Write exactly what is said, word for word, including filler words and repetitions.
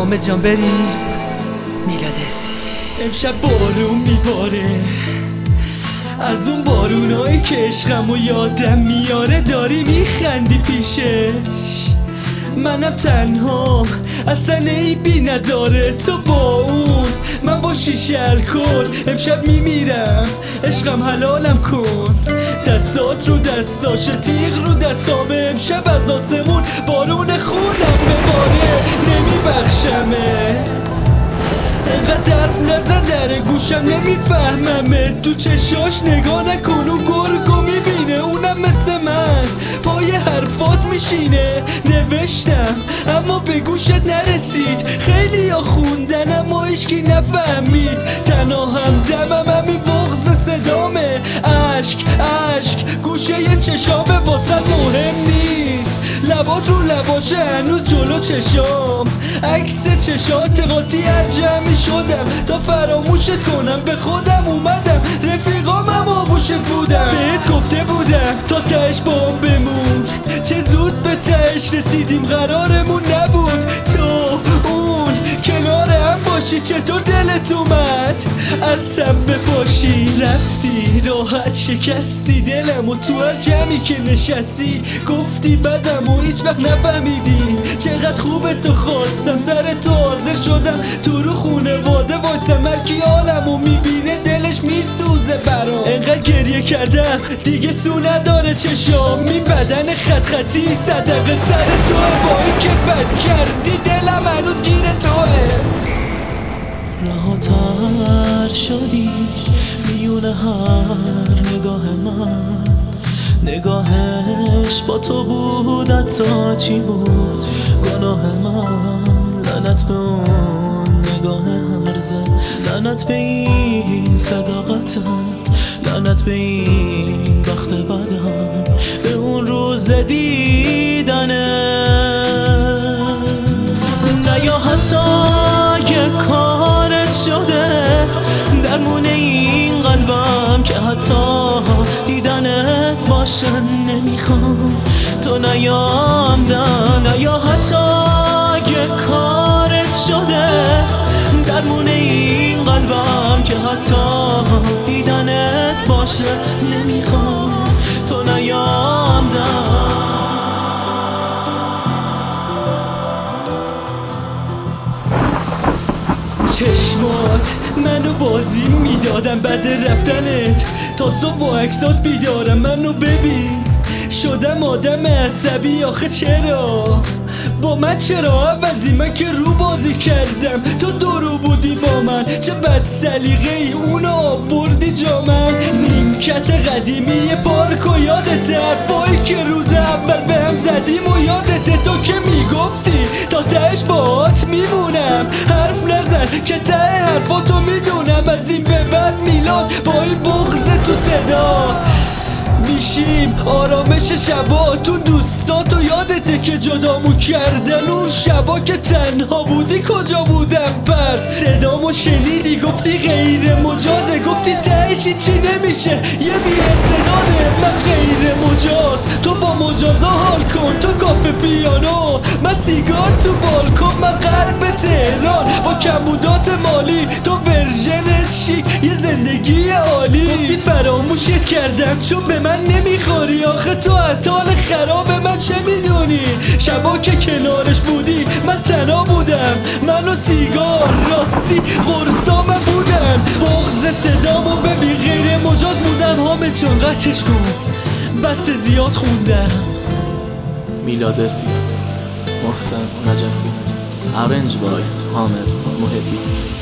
همه جان بریم میلادسی. امشب بارون میباره، از اون بارونایی که عشقمو یادم میاره. داری میخندی پیشش، منم تنها، اصلا عیبی نداره تو با اون، من با شیشه الکل. امشب میمیرم عشقم حلالم کن، دستات رو دستاشه تیغ رو دستامه. امشب از آسمون بارون خونم بباره، نمیبخشمت انقدر حرف نزن در گوشم، نمیفهممه. تو چشاش نگاه نکن و گرگو میبینه، اونم مثل من پای حرفات میشینه. نوشتم اما به گوشت نرسید، خیلی ها خوندن اما هیچکی نفهمید. تنها هم دمم همین بغض صدامه، عشق عشق گوشه ی چشامه واسه مهم نیست. لبات رو لباشه هنوز جلو چشام، عکس چشات قاطی جمعی شدم تا فراموشت کنم. به خودم اومدم رفیقام هم آغوشت بودم، بهت گفته بودم تا تهش با هم بمون. چه زود به تهش رسیدیم قرارمون نبود تو اون کنار هم باشی. چطور دلت اومد از سم بپاشی؟ رفتی راحت شکستی دلم و تو هر جمعی که نشستی گفتی بدم و هیچ وقت نفهمیدی چقدر خوبه. تو خواستم سر تو حاضر شدم، تو رو خونواده وایسم، هر کی حالمو میبینه دلش میسوزه برام. انقدر گریه کردم دیگه سو نداره چشام، می بدن خط خطی صدقه سر توه. با این که بد کردی دلم هنوز گیر توه. رهاتر شدی میونه هر نگاه من، نگاهش با تو بود حتی چی بود گناه من. لعنت به اون نگاه هرزه، لعنت به این صداقتت، لعنت به این وقت بدم، به اون روز دیدنه. نه یا حتی یه کارت شده درمون این قلبم که حتی دیدنت باشن نمیخوام تو نیام دن. نه یا حتی یه کارت شده درمون این قلبم که حتی دیدنت باشه نمیخوام تو نیام دن. چشمات منو بازی میدادم بعد رفتنت، تا صبح با عکسات بیدارم. منو ببین شدم آدم عصبی، آخه چرا با من؟ چرا عوضی من که رو بازی کردم، تو دورو بودی با من. چه بد سلیقه ای اونو آوردی جا من. نیمکت قدیمی پارک و یادته، حرفایی که روز اول به هم زدیم و یادته. تو که میگفتی تا تهش باهات میمونم، حرف نزن که ته حرفاتو میدونم. از این به بعد میلاد با این بغض تو صدا میشیم آرامش شبا. تو دوستاتو یادته که جدامو کردن، اون شبا که تنها بودی کجا بودم؟ پس صدامو شنیدی گفتی غیر مجازه، گفتی تهش چی نمیشه یه بیره صداده. من غیر مجاز، تو با مجازا حال کن. تو کافه پیانو، من سیگار تو بالکن. من غرب تهران با کمبودات مالی، تو ورژنت شیک یه زندگی عالی. گفتی فراموشت کردم چون به من نمیخوری، آخه تو از حال خراب من چه میدونی؟ شبا که کنارش بودی من تنها بودم، من و سیگار راستی قرصامم بودن. بغض صدامو ببین غیر مجاز بودم. حامد جان قطعش کن بس زیاد خوندم. میلادسی، محسن نجفی، ارنج بای حامد محبی.